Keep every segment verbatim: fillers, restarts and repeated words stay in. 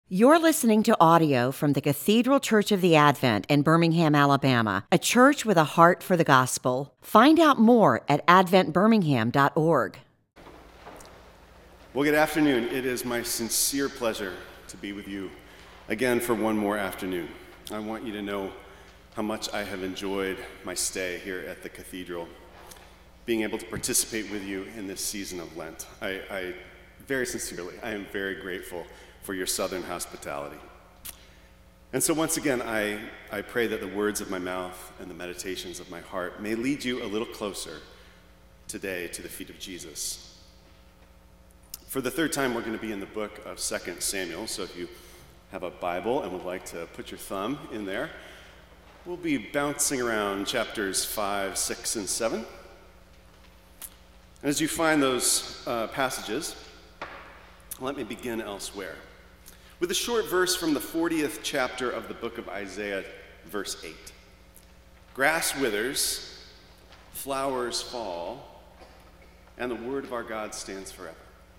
You're listening to audio from the Cathedral Church of the Advent in Birmingham, Alabama, a church with a heart for the gospel. Find out more at advent birmingham dot org. Well, good afternoon. It is my sincere pleasure to be with you again for one more afternoon. I want you to know how much I have enjoyed my stay here at the Cathedral, being able to participate with you in this season of Lent. I, I very sincerely, I am very grateful for your southern hospitality. And so once again, I, I pray that the words of my mouth and the meditations of my heart may lead you a little closer today to the feet of Jesus. For the third time, we're going to be in the book of Second Samuel, so if you have a Bible and would like to put your thumb in there, we'll be bouncing around chapters five, six, and seven. And as you find those uh, passages, let me begin elsewhere with a short verse from the fortieth chapter of the book of Isaiah, verse eight. Grass withers, flowers fall, and the word of our God stands forever.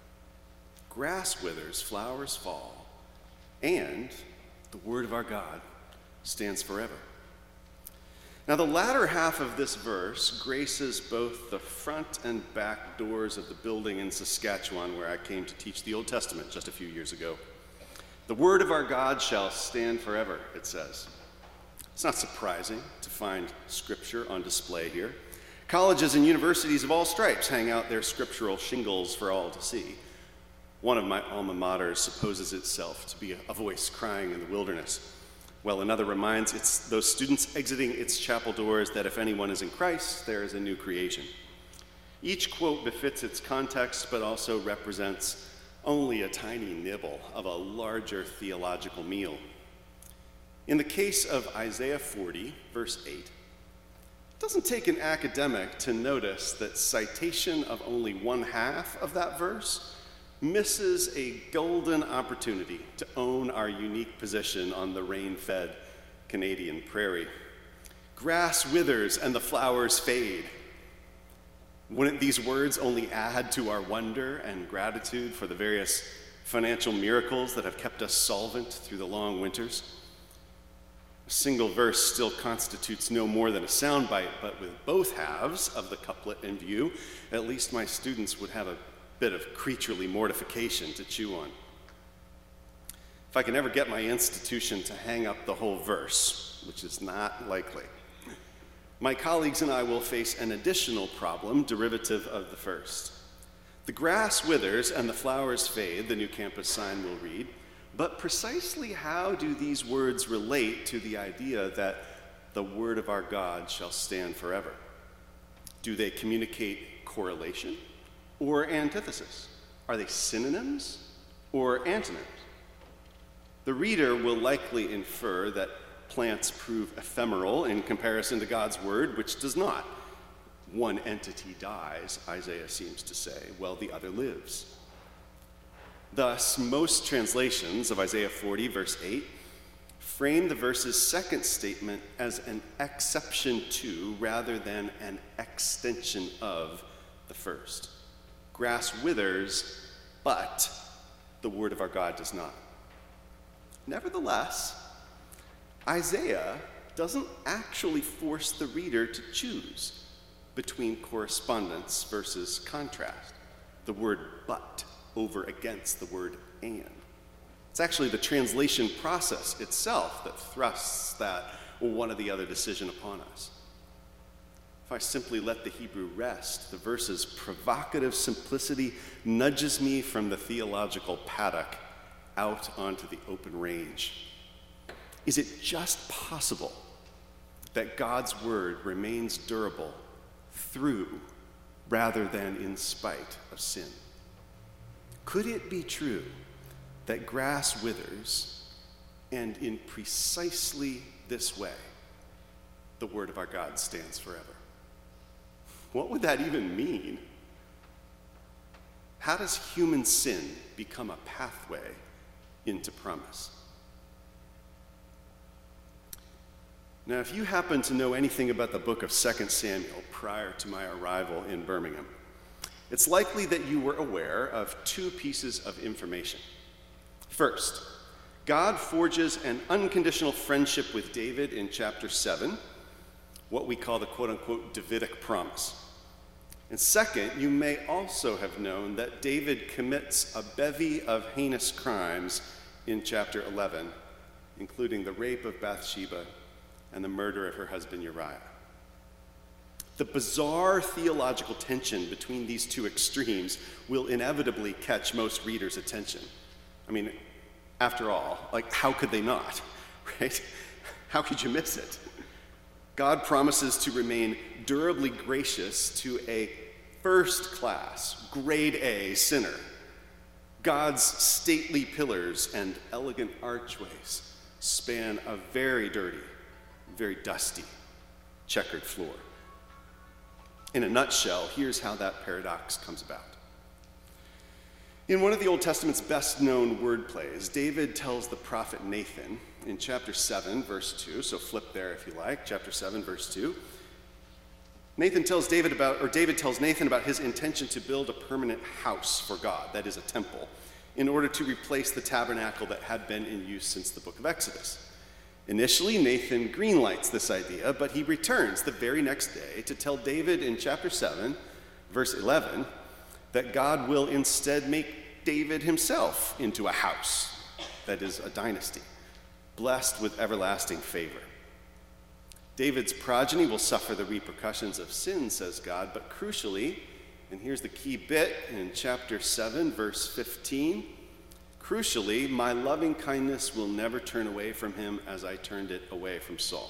Grass withers, flowers fall, and the word of our God stands forever. Now, the latter half of this verse graces both the front and back doors of the building in Saskatchewan where I came to teach the Old Testament just a few years ago. The word of our God shall stand forever, it says. It's not surprising to find scripture on display here. Colleges and universities of all stripes hang out their scriptural shingles for all to see. One of my alma maters supposes itself to be a voice crying in the wilderness, while another reminds its those students exiting its chapel doors that if anyone is in Christ, there is a new creation. Each quote befits its context, but also represents only a tiny nibble of a larger theological meal. In the case of Isaiah forty, verse eight, it doesn't take an academic to notice that citation of only one half of that verse misses a golden opportunity to own our unique position on the rain-fed Canadian prairie. Grass withers and the flowers fade. Wouldn't these words only add to our wonder and gratitude for the various financial miracles that have kept us solvent through the long winters? A single verse still constitutes no more than a soundbite, but with both halves of the couplet in view, at least my students would have a bit of creaturely mortification to chew on. If I can ever get my institution to hang up the whole verse, which is not likely, my colleagues and I will face an additional problem derivative of the first. The grass withers and the flowers fade, the new campus sign will read, but precisely how do these words relate to the idea that the word of our God shall stand forever? Do they communicate correlation or antithesis? Are they synonyms or antonyms? The reader will likely infer that plants prove ephemeral in comparison to God's word, which does not. One entity dies, Isaiah seems to say, while the other lives. Thus, most translations of Isaiah forty, verse eight, frame the verse's second statement as an exception to, rather than an extension of, the first. Grass withers, but the word of our God does not. Nevertheless, Isaiah doesn't actually force the reader to choose between correspondence versus contrast, the word but over against the word and. It's actually the translation process itself that thrusts that one or the other decision upon us. If I simply let the Hebrew rest, the verse's provocative simplicity nudges me from the theological paddock out onto the open range. Is it just possible that God's word remains durable through rather than in spite of sin? Could it be true that grass withers, and in precisely this way, the word of our God stands forever? What would that even mean? How does human sin become a pathway into promise? Now, if you happen to know anything about the book of Second Samuel prior to my arrival in Birmingham, it's likely that you were aware of two pieces of information. First, God forges an unconditional friendship with David in chapter seven, what we call the quote-unquote Davidic promise. And second, you may also have known that David commits a bevy of heinous crimes in chapter eleven, including the rape of Bathsheba and the murder of her husband Uriah. The bizarre theological tension between these two extremes will inevitably catch most readers' attention. I mean, after all, like, how could they not, right? How could you miss it? God promises to remain durably gracious to a first-class, grade A sinner. God's stately pillars and elegant archways span a very dirty, very dusty, checkered floor. In a nutshell, here's how that paradox comes about. In one of the Old Testament's best-known word plays, David tells the prophet Nathan in chapter seven, verse two, so flip there if you like, chapter seven, verse two. Nathan tells David about, or David tells Nathan about his intention to build a permanent house for God, that is a temple, in order to replace the tabernacle that had been in use since the book of Exodus. Initially, Nathan greenlights this idea, but he returns the very next day to tell David in chapter seven, verse eleven, that God will instead make David himself into a house, that is, a dynasty, blessed with everlasting favor. David's progeny will suffer the repercussions of sin, says God, but crucially, and here's the key bit in chapter seven, verse fifteen, crucially, my loving kindness will never turn away from him as I turned it away from Saul.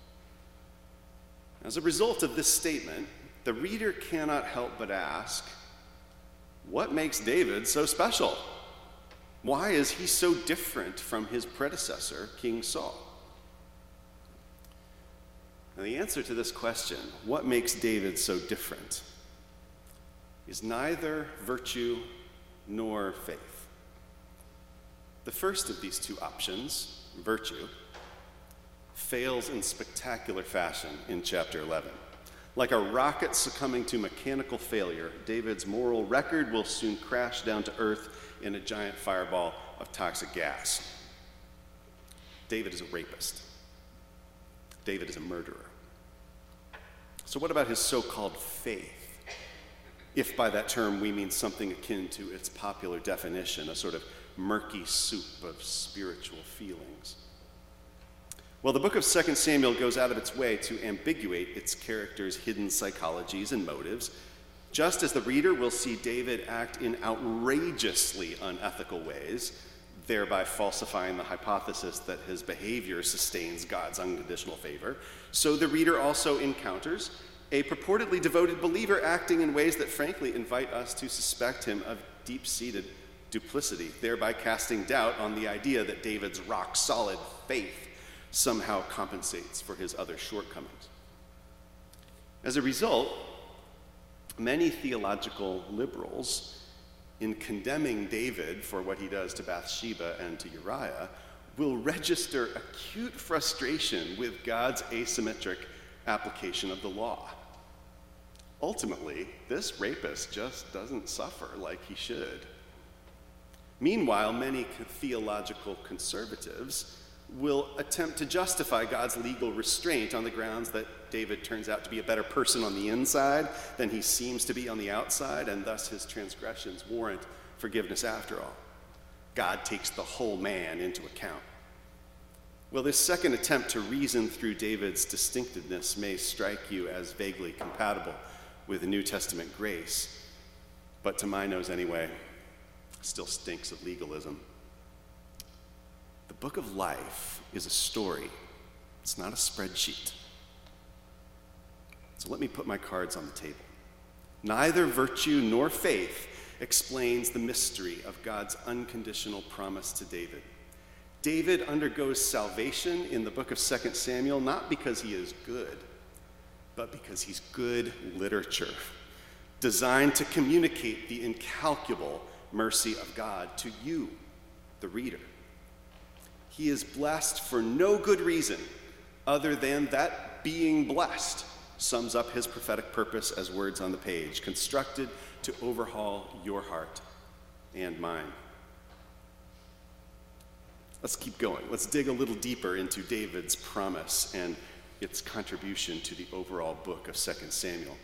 As a result of this statement, the reader cannot help but ask, what makes David so special? Why is he so different from his predecessor, King Saul? Now, the answer to this question, what makes David so different, is neither virtue nor faith. The first of these two options, virtue, fails in spectacular fashion in chapter eleven. Like a rocket succumbing to mechanical failure, David's moral record will soon crash down to earth in a giant fireball of toxic gas. David is a rapist. David is a murderer. So what about his so-called faith? If by that term we mean something akin to its popular definition, a sort of murky soup of spiritual feelings. Well, the book of Second Samuel goes out of its way to ambiguate its characters' hidden psychologies and motives, just as the reader will see David act in outrageously unethical ways, thereby falsifying the hypothesis that his behavior sustains God's unconditional favor. So the reader also encounters a purportedly devoted believer acting in ways that frankly invite us to suspect him of deep-seated duplicity, thereby casting doubt on the idea that David's rock-solid faith somehow compensates for his other shortcomings. As a result, many theological liberals, in condemning David for what he does to Bathsheba and to Uriah, will register acute frustration with God's asymmetric application of the law. Ultimately, this rapist just doesn't suffer like he should. Meanwhile, many theological conservatives will attempt to justify God's legal restraint on the grounds that David turns out to be a better person on the inside than he seems to be on the outside, and thus his transgressions warrant forgiveness after all. God takes the whole man into account. Well, this second attempt to reason through David's distinctiveness may strike you as vaguely compatible with the New Testament grace, but to my nose anyway, still stinks of legalism. The book of life is a story. It's not a spreadsheet. So let me put my cards on the table. Neither virtue nor faith explains the mystery of God's unconditional promise to David. David undergoes salvation in the book of Second Samuel not because he is good, but because he's good literature, designed to communicate the incalculable mercy of God to you, the reader. He is blessed for no good reason other than that being blessed sums up his prophetic purpose as words on the page, constructed to overhaul your heart and mine. Let's keep going. Let's dig a little deeper into David's promise and its contribution to the overall book of Second Samuel.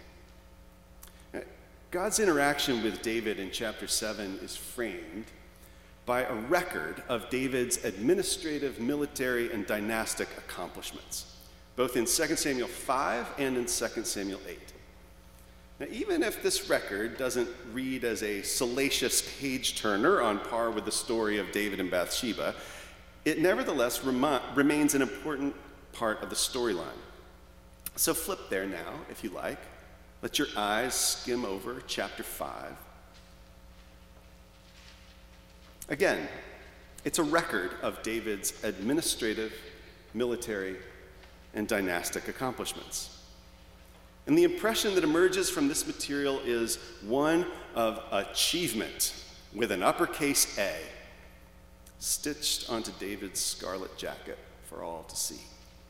God's interaction with David in chapter seven is framed by a record of David's administrative, military, and dynastic accomplishments, both in Second Samuel five and in Second Samuel eight. Now, even if this record doesn't read as a salacious page-turner on par with the story of David and Bathsheba, it nevertheless rem- remains an important part of the storyline. So flip there now, if you like. Let your eyes skim over chapter five. Again, it's a record of David's administrative, military, and dynastic accomplishments. And the impression that emerges from this material is one of achievement with an uppercase A, stitched onto David's scarlet jacket for all to see.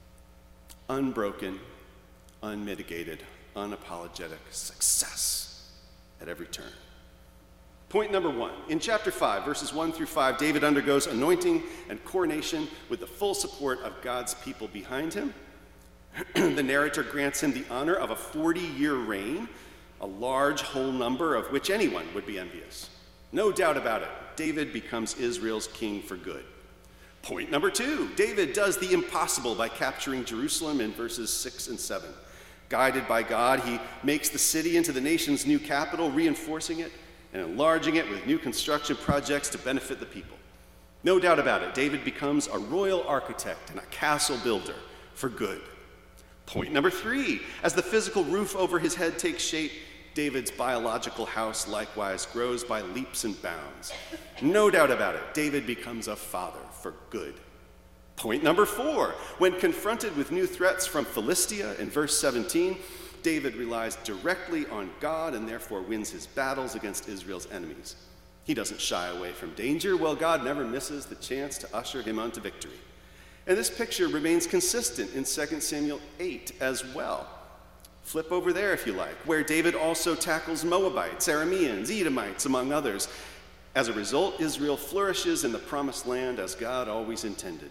Unbroken, unmitigated, unapologetic success at every turn. Point number one. In chapter five, verses one through five, David undergoes anointing and coronation with the full support of God's people behind him. The narrator grants him the honor of a forty-year reign, a large whole number of which anyone would be envious. No doubt about it, David becomes Israel's king for good. Point number two, David does the impossible by capturing Jerusalem in verses six and seven. Guided by God, he makes the city into the nation's new capital, reinforcing it and enlarging it with new construction projects to benefit the people. No doubt about it, David becomes a royal architect and a castle builder for good. Point number three, as the physical roof over his head takes shape, David's biological house likewise grows by leaps and bounds. No doubt about it, David becomes a father for good. Point number four, when confronted with new threats from Philistia in verse seventeen, David relies directly on God and therefore wins his battles against Israel's enemies. He doesn't shy away from danger, while God never misses the chance to usher him onto victory. And this picture remains consistent in Second Samuel eight as well. Flip over there if you like, where David also tackles Moabites, Arameans, Edomites, among others. As a result, Israel flourishes in the promised land as God always intended.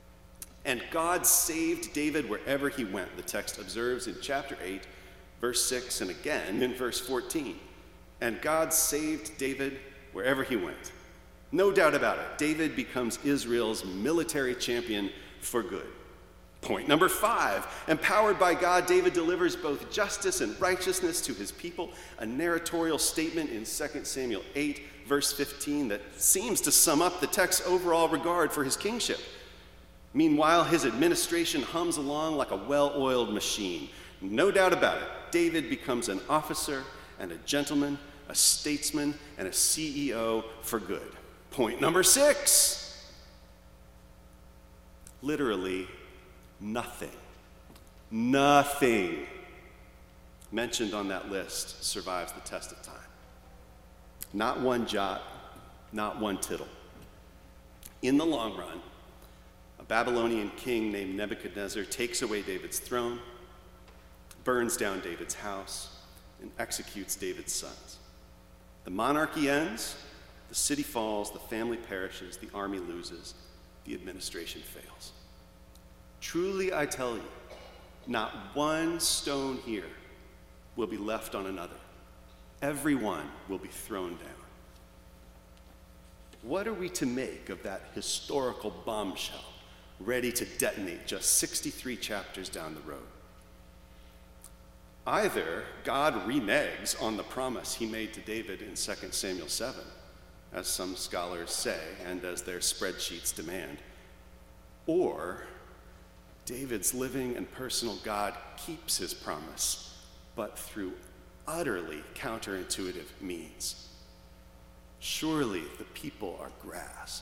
And God saved David wherever he went, the text observes in chapter eight, verse six, and again in verse fourteen. And God saved David wherever he went. No doubt about it, David becomes Israel's military champion for good. Point number five, empowered by God, David delivers both justice and righteousness to his people, a narratorial statement in Second Samuel eight, verse fifteen, that seems to sum up the text's overall regard for his kingship. Meanwhile, his administration hums along like a well-oiled machine. No doubt about it, David becomes an officer and a gentleman, a statesman, and a C E O for good. Point number six, literally nothing, nothing mentioned on that list survives the test of time. Not one jot, not one tittle. In the long run, a Babylonian king named Nebuchadnezzar takes away David's throne, burns down David's house, and executes David's sons. The monarchy ends, the city falls, the family perishes, the army loses, the administration fails. Truly, I tell you, not one stone here will be left on another. Every one will be thrown down. What are we to make of that historical bombshell ready to detonate just sixty-three chapters down the road? Either God reneges on the promise he made to David in Second Samuel seven, as some scholars say, and as their spreadsheets demand, or David's living and personal God keeps his promise, but through utterly counterintuitive means. Surely the people are grass.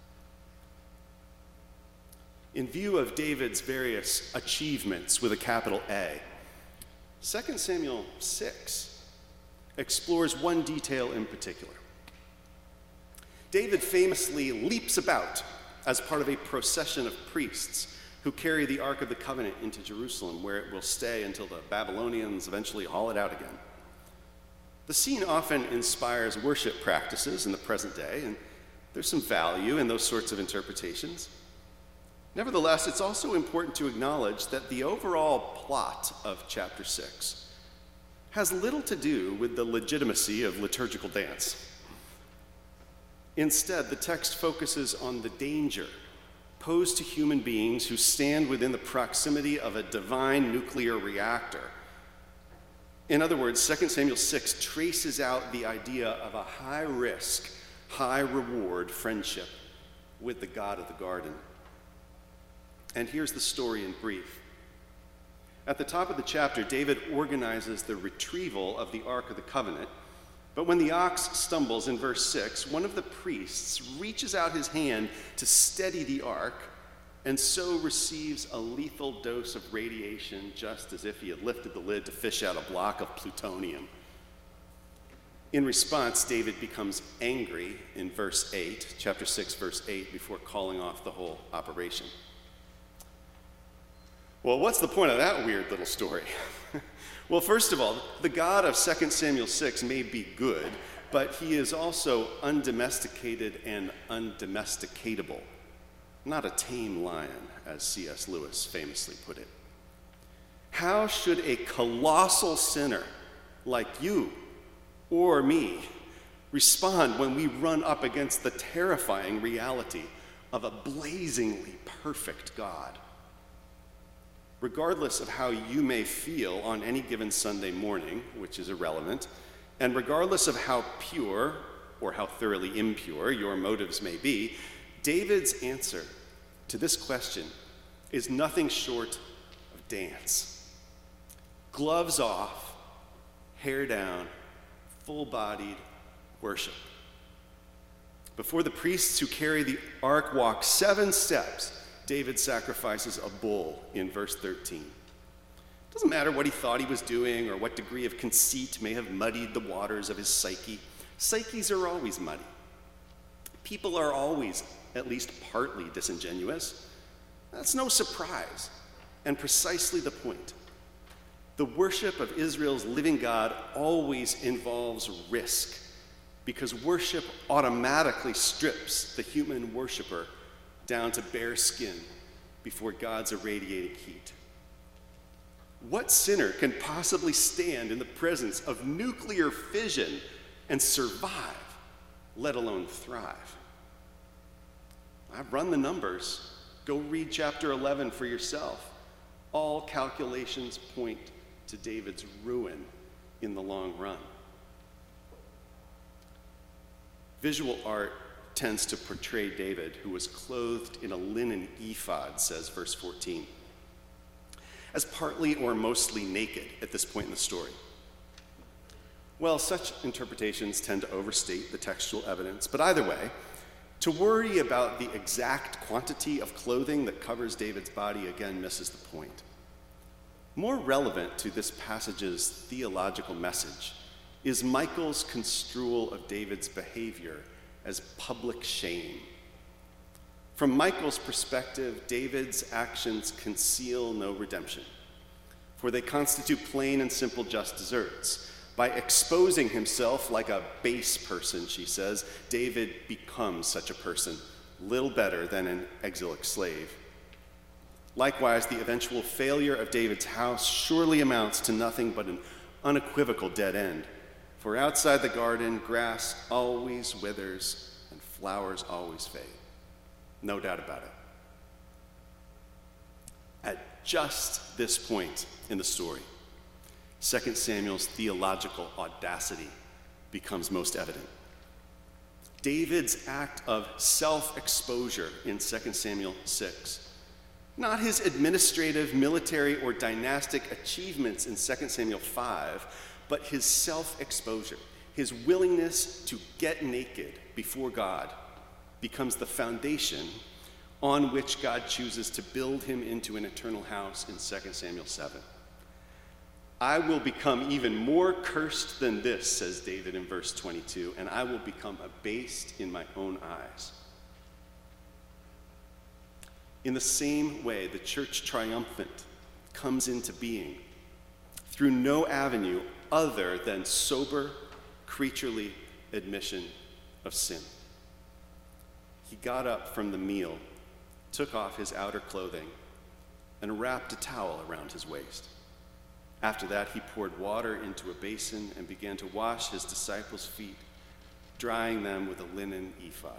In view of David's various achievements with a capital A, Second Samuel six explores one detail in particular. David famously leaps about as part of a procession of priests who carry the Ark of the Covenant into Jerusalem, where it will stay until the Babylonians eventually haul it out again. The scene often inspires worship practices in the present day, and There's some value in those sorts of interpretations. Nevertheless, it's also important to acknowledge that the overall plot of chapter six has little to do with the legitimacy of liturgical dance. Instead, the text focuses on the danger posed to human beings who stand within the proximity of a divine nuclear reactor. In other words, Second Samuel six traces out the idea of a high-risk, high-reward friendship with the God of the garden. And here's the story in brief. At the top of the chapter, David organizes the retrieval of the Ark of the Covenant, but when the ox stumbles in verse six, one of the priests reaches out his hand to steady the ark and so receives a lethal dose of radiation, just as if he had lifted the lid to fish out a block of plutonium. In response, David becomes angry in verse eight, chapter six, verse eight, before calling off the whole operation. Well, what's the point of that weird little story? Well, first of all, the God of Second Samuel six may be good, but he is also undomesticated and undomesticatable. Not a tame lion, as C S Lewis famously put it. How should a colossal sinner like you or me respond when we run up against the terrifying reality of a blazingly perfect God? Regardless of how you may feel on any given Sunday morning, which is irrelevant, and regardless of how pure or how thoroughly impure your motives may be, David's answer to this question is nothing short of dance. Gloves off, hair down, full-bodied worship. Before the priests who carry the ark walk seven steps, David sacrifices a bull in verse thirteen. It doesn't matter what he thought he was doing or what degree of conceit may have muddied the waters of his psyche. Psyches are always muddy. People are always at least partly disingenuous. That's no surprise, and precisely the point. The worship of Israel's living God always involves risk, because worship automatically strips the human worshiper down to bare skin before God's irradiating heat. What sinner can possibly stand in the presence of nuclear fission and survive, let alone thrive? I've run the numbers. Go read chapter eleven for yourself. All calculations point to David's ruin in the long run. Visual art tends to portray David, who was clothed in a linen ephod, says verse fourteen, as partly or mostly naked at this point in the story. Well, such interpretations tend to overstate the textual evidence, but either way, to worry about the exact quantity of clothing that covers David's body again misses the point. More relevant to this passage's theological message is Michael's construal of David's behavior as public shame. From Michael's perspective, David's actions conceal no redemption, for they constitute plain and simple just deserts. By exposing himself like a base person, she says, David becomes such a person, little better than an exilic slave. Likewise, the eventual failure of David's house surely amounts to nothing but an unequivocal dead end. For outside the garden, grass always withers and flowers always fade. No doubt about it. At just this point in the story, Second Samuel's theological audacity becomes most evident. David's act of self-exposure in Second Samuel six, not his administrative, military, or dynastic achievements in Second Samuel five, but his self-exposure, his willingness to get naked before God, becomes the foundation on which God chooses to build him into an eternal house in Second Samuel seven. I will become even more cursed than this, says David in verse twenty-two, and I will become abased in my own eyes. In the same way, the church triumphant comes into being through no avenue other than sober, creaturely admission of sin. he got up from the meal, took off his outer clothing, and wrapped a towel around his waist. After that, he poured water into a basin and began to wash his disciples' feet, drying them with a linen ephod.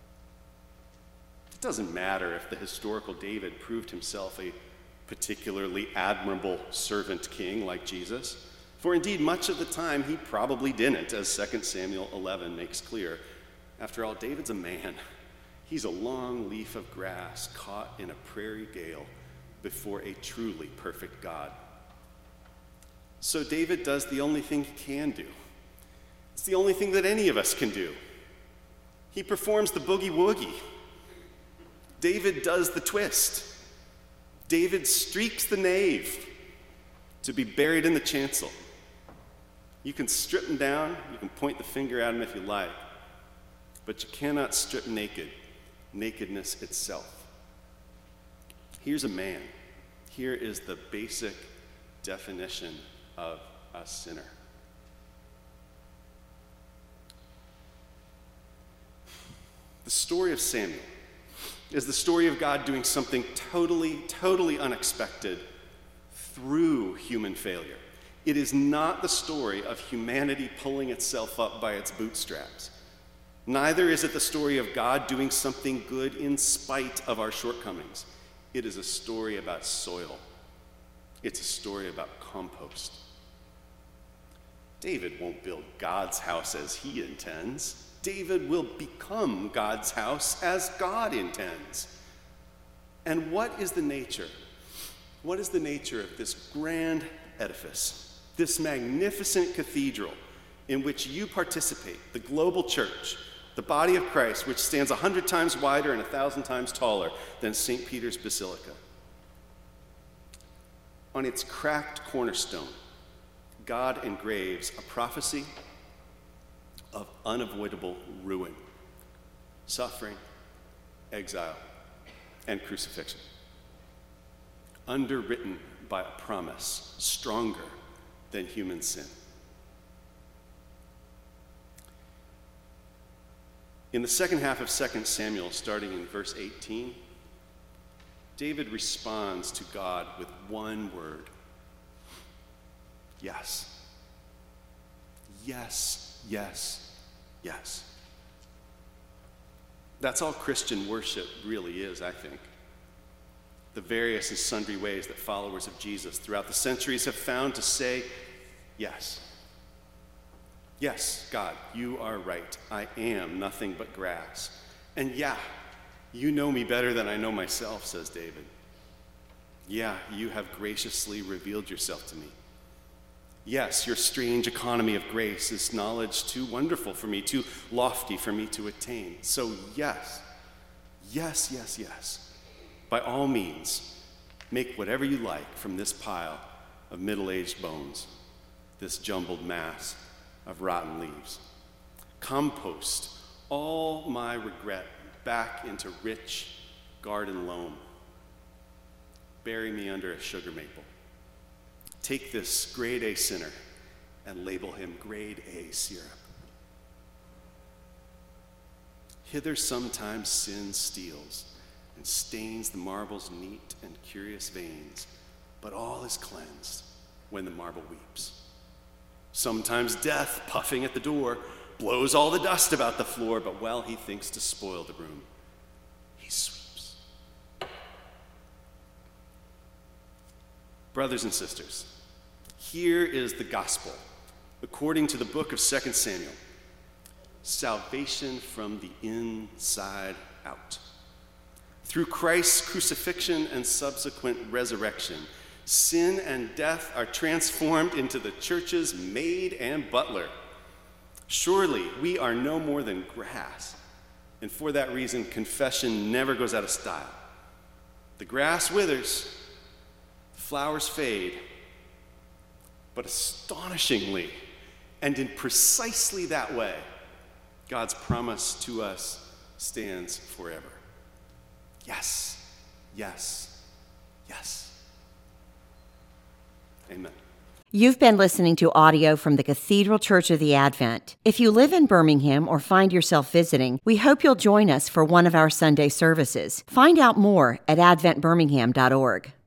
It doesn't matter if the historical David proved himself a particularly admirable servant king like Jesus, for indeed much of the time he probably didn't, as Second Samuel eleven makes clear. After all, David's a man. He's a long leaf of grass caught in a prairie gale before a truly perfect God. So David does the only thing he can do. It's the only thing that any of us can do. He performs the boogie woogie. David does the twist. David streaks the nave to be buried in the chancel. You can strip him down, you can point the finger at him if you like, but you cannot strip naked nakedness itself. Here's a man. Here is the basic definition of a sinner. The story of Samuel is the story of God doing something totally, totally unexpected through human failure. It is not the story of humanity pulling itself up by its bootstraps. Neither is it the story of God doing something good in spite of our shortcomings. It is a story about soil. It's a story about compost. David won't build God's house as he intends. David will become God's house as God intends. And what is the nature? What is the nature of this grand edifice, this magnificent cathedral in which you participate, the global church, the body of Christ, which stands a hundred times wider and a thousand times taller than Saint Peter's Basilica? On its cracked cornerstone, God engraves a prophecy of unavoidable ruin, suffering, exile, and crucifixion, underwritten by a promise stronger than human sin. In the second half of Second Samuel, starting in verse eighteen, David responds to God with one word: yes. Yes, yes, yes. That's all Christian worship really is, I think. The various and sundry ways that followers of Jesus throughout the centuries have found to say yes. Yes, God, you are right. I am nothing but grass. And yeah, you know me better than I know myself, says David. Yeah, you have graciously revealed yourself to me. Yes, your strange economy of grace is knowledge too wonderful for me, too lofty for me to attain. So yes, yes, yes, yes. By all means, make whatever you like from this pile of middle-aged bones, this jumbled mass of rotten leaves. Compost all my regret back into rich garden loam. Bury me under a sugar maple. Take this grade A sinner and label him grade A syrup. Hither sometimes sin steals and stains the marble's neat and curious veins, but all is cleansed when the marble weeps. Sometimes death, puffing at the door, blows all the dust about the floor, but while he thinks to spoil the room, he sweeps. Brothers and sisters, here is the gospel, according to the book of Second Samuel. Salvation from the inside out. Through Christ's crucifixion and subsequent resurrection, sin and death are transformed into the church's maid and butler. Surely we are no more than grass, and for that reason, confession never goes out of style. The grass withers, the flowers fade, but astonishingly, and in precisely that way, God's promise to us stands forever. Yes, yes, yes. Amen. You've been listening to audio from the Cathedral Church of the Advent. If you live in Birmingham or find yourself visiting, we hope you'll join us for one of our Sunday services. Find out more at advent birmingham dot org.